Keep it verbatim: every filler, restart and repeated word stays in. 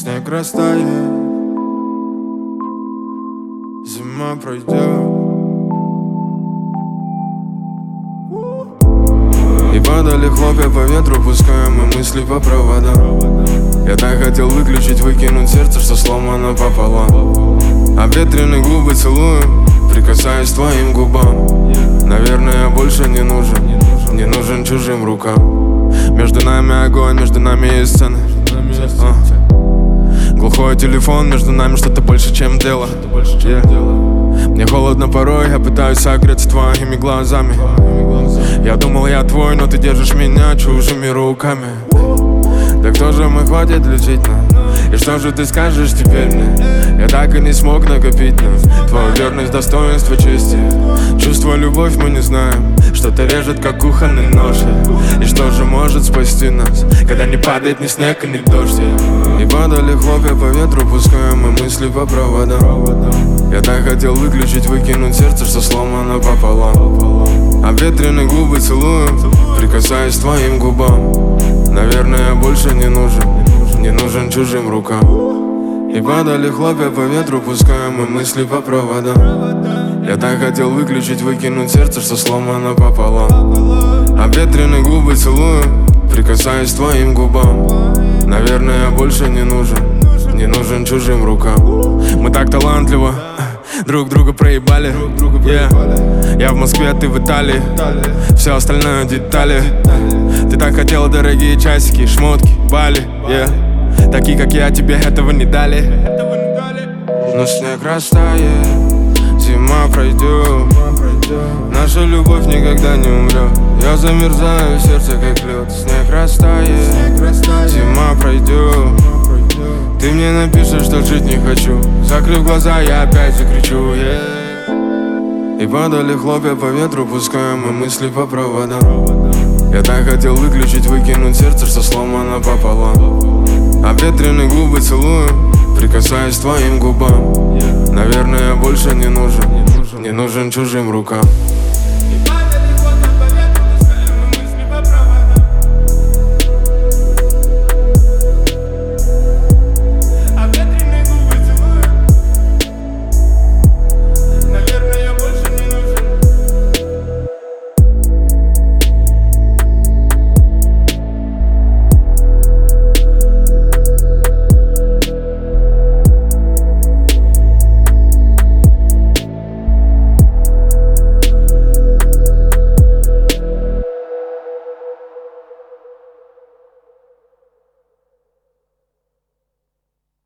снег растает, зима пройдет, и падали хлопья по ветру, пуская мы мысли по проводам. Я так хотел выключить, выкинуть сердце, что сломано пополам. Обветренные губы целую, прикасаясь к твоим губам. Наверное, я больше не нужен, не нужен чужим рукам. Между нами огонь, между нами есть сцены. а. Глухой телефон, между нами что-то больше, чем дело. yeah. Мне холодно порой, я пытаюсь согреться твоими глазами. Я думал, я твой, но ты держишь меня чужими руками. Да кто же мы, хватит лечить нам? И что же ты скажешь теперь мне? Я так и не смог накопить нам твою верность, достоинство, чести. Чувство, любовь мы не знаем, что-то режет, как кухонный нож. И что же может спасти нас, когда не падает ни снег и ни дождь? И падали хлопья по ветру, пуская мы мысли по проводам. Я так хотел выключить, выкинуть сердце, что сломано пополам. Обветренные губы целую, прикасаясь к твоим губам. Наверное, я больше не нужен, не нужен чужим рукам. И падали хлопья по ветру, пуская мы мысли по проводам. Я так хотел выключить, выкинуть сердце, что сломано пополам. Обветренные губы целую, прикасаясь к твоим губам. Наверное, я больше не нужен, не нужен чужим рукам. Мы так талантливо друг друга проебали, yeah. Я в Москве, ты в Италии, все остальное детали. Ты так хотела дорогие часики, шмотки, Бали, yeah. Такие, как я, тебе этого не дали. Но снег растает, зима пройдет, наша любовь никогда не умрет. Я замерзаю, сердце как лед. Снег растает, зима пройдет. Ты мне напишешь, что жить не хочу. Закрыв глаза, я опять закричу, yeah. И падали хлопья по ветру, пуская мы мысли по проводам. Я так хотел выключить, выкинуть сердце, что сломано пополам. Обветренные губы целую, прикасаясь к твоим губам. Наверное, я больше не нужен, не нужен чужим рукам.